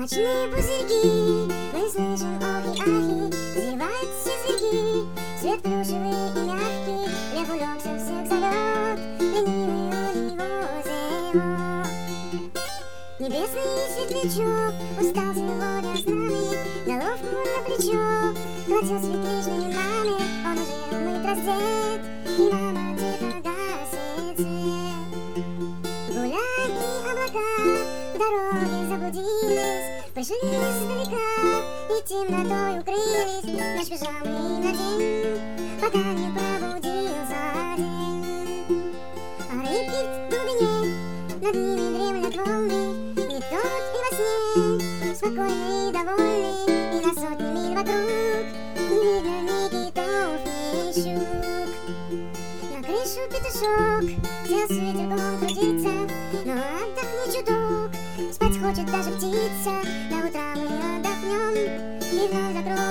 Ночные пузырьки, мы слышим охи-ахи, зеваются языки, свет плюшевый и мягкий, лев улегся, всех зовет, ленивый у него зевок. Небесный светлячок устал сегодня с нами, головку на плечо кладет светличной маме, он уже мыт раздет, и мама тихо гасит свет. Гуляют и облака, дороги заблудились, пришли издалека и темнотой укрылись. Ночь пижамы надень, пока не пробудился день. А рыбки в глубине, над ними дремлят волны, не тонут и во сне, спокойны и довольны, и на сотни миль вокруг не видно ни китов, ни щук. На крышу петушок сел с ветерком крутиться, но отдохни чуток, спать хочет даже птица. До утра мы отдохнем и вновь закроем